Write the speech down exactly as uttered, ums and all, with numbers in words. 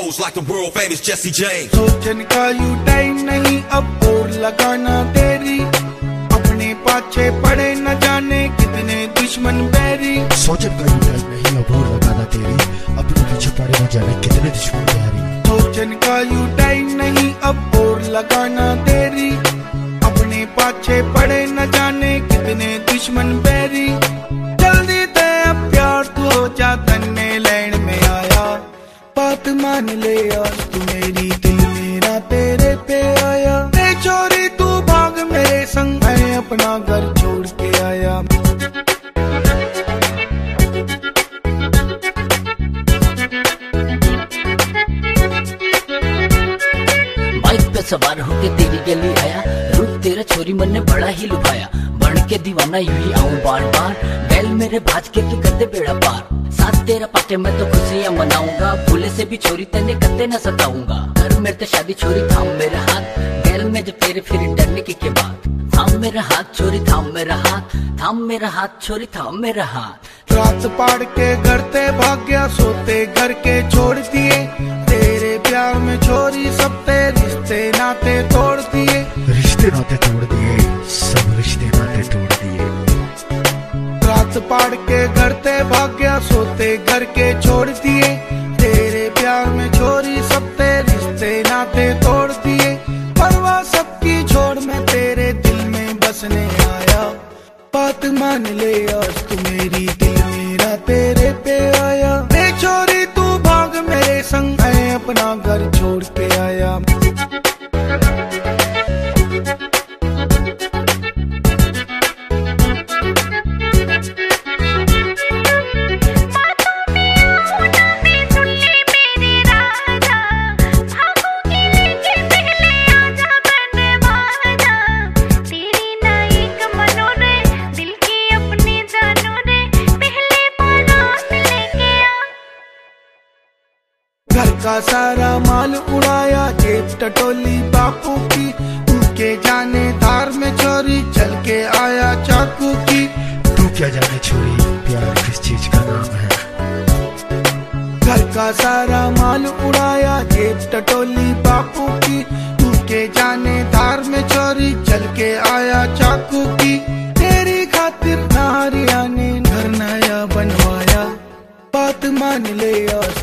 flows like the world famous Jesse James. सोचन का you time नहीं अब और लगाना तेरी, अपने पाछे पड़े न जाने कितने दुश्मन बैरी। सोचन का यू टाइम नहीं अब और लगाना तेरी, अपने पीछे पड़े न जाने कितने दुश्मन बैरी। सोचन का यू टाइम नहीं अब और लगाना तेरी, अपने पाछे पड़े न जाने कितने दुश्मन बैरी। जल्दी ते अब प्यार तू हो जा तन्ने लैन में आया, बात मान ले आज तू मेरी, दिल मेरा तेरे पे आया। ए चोरी तू भाग मेरे संग, मैं अपना घर छोड़ के आया। बाइक पे सवार होके तेरी गली आया, रूप तेरा छोरी मन ने बड़ा ही लुभाया। बन के दीवाना यूं ही आऊं बार बार, बैल मेरे भाज के तू कर दे बेड़ा पार। साथ तेरा पाके मैं तो खुशियां मनाऊंगा, भूले से भी छोरी तेने कदे न सताऊंगा। कर मेरे तो शादी छोरी थाम मेरा हाथ, बैल में जब तेरे फिर डरने की के बाद। थाम मेरा हाथ छोरी थाम मेरा हाथ, थाम मेरा हाथ छोरी थाम मेरा हाथ। रात पाड़ के घर ते भाग गया, सोते घर के छोड़ दिए। तेरे प्यार में छोरी सब ते रिश्ते नाते तोड़ दिए। रिश्ते नाते तोड़ दिए, सब रिश्ते नाते तोड़ दिए। रात पाड़ के घर ते भाग गया, सोते घर के छोड़ दिए। तेरे प्यार में छोरी सब ते रिश्ते नाते तोड़ दिए। परवाह सबकी छोड़ मैं तेरे दिल में बसने आया, बात मान ले आज तू मेरी, दिल मेरा तेरे पे आया। ए छोरी तू भाग मेरे संग, मैं अपना घर छोड़ के आया। घर का सारा माल उड़ाया, जेब टटोली बापू की, उनके जाने धार में चोरी चल के आया चाकू की। तू क्या जाने छोरी प्यार किस चीज का नाम है। घर का सारा माल उड़ाया, जेब टटोली बापू की, उनके जाने धार में चोरी चल के आया चाकू की। तेरी खातिर नारिया ने घर नया बनवाया, बात मान ले आज